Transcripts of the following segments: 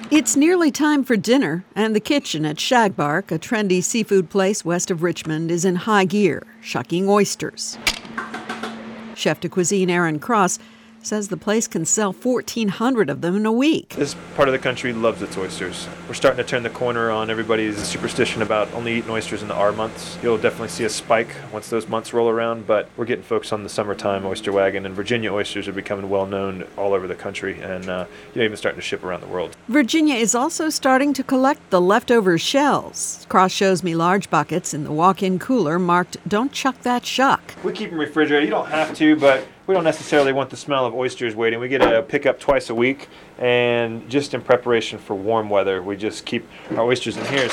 It's nearly time for dinner, and the kitchen at Shagbark, a trendy seafood place west of Richmond, is in high gear, shucking oysters. Chef de cuisine Aaron Cross says the place can sell 1,400 of them in a week. This part of the country loves its oysters. We're starting to turn the corner on everybody's superstition about only eating oysters in the R months. You'll definitely see a spike once those months roll around, but we're getting folks on the summertime oyster wagon, and Virginia oysters are becoming well known all over the country and even starting to ship around the world. Virginia is also starting to collect the leftover shells. Cross shows me large buckets in the walk-in cooler marked "Don't chuck that shuck." We keep them refrigerated. You don't have to, but we don't necessarily want the smell of oysters waiting. We get a pickup twice a week, and just in preparation for warm weather, we just keep our oysters in here.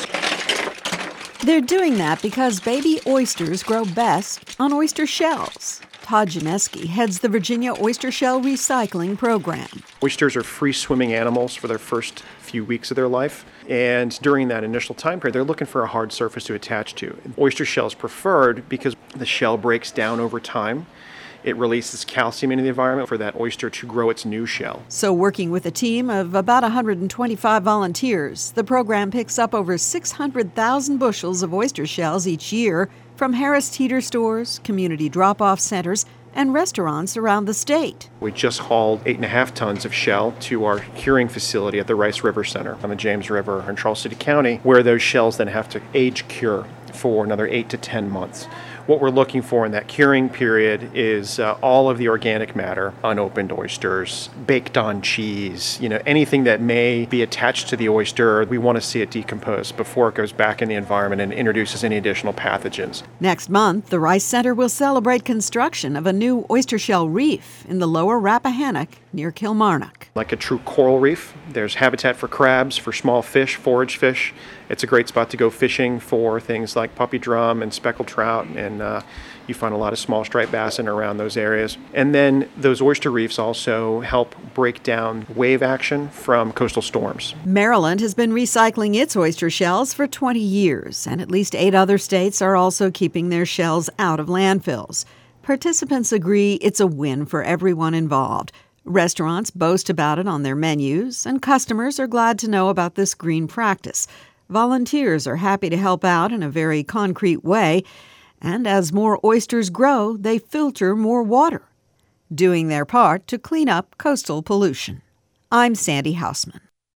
They're doing that because baby oysters grow best on oyster shells. Todd Janeski heads the Virginia Oyster Shell Recycling Program. Oysters are free-swimming animals for their first few weeks of their life, and during that initial time period, they're looking for a hard surface to attach to. Oyster shell is preferred because the shell breaks down over time. It releases calcium into the environment for that oyster to grow its new shell. So working with a team of about 125 volunteers, the program picks up over 600,000 bushels of oyster shells each year from Harris Teeter stores, community drop-off centers, and restaurants around the state. We just hauled 8.5 tons of shell to our curing facility at the Rice River Center on the James River in Charles City County, where those shells then have to age cure for another 8 to 10 months. What we're looking for in that curing period is all of the organic matter, unopened oysters, baked on cheese, anything that may be attached to the oyster. We want to see it decompose before it goes back in the environment and introduces any additional pathogens. Next month, the Rice Center will celebrate construction of a new oyster shell reef in the lower Rappahannock near Kilmarnock. Like a true coral reef, there's habitat for crabs, for small fish, forage fish. It's a great spot to go fishing for things like puppy drum and speckled trout, and you find a lot of small striped bass in and around those areas. And then those oyster reefs also help break down wave action from coastal storms. Maryland has been recycling its oyster shells for 20 years, and at least 8 other states are also keeping their shells out of landfills. Participants agree it's a win for everyone involved. Restaurants boast about it on their menus, and customers are glad to know about this green practice. Volunteers are happy to help out in a very concrete way, and as more oysters grow, they filter more water, doing their part to clean up coastal pollution. I'm Sandy Hausman.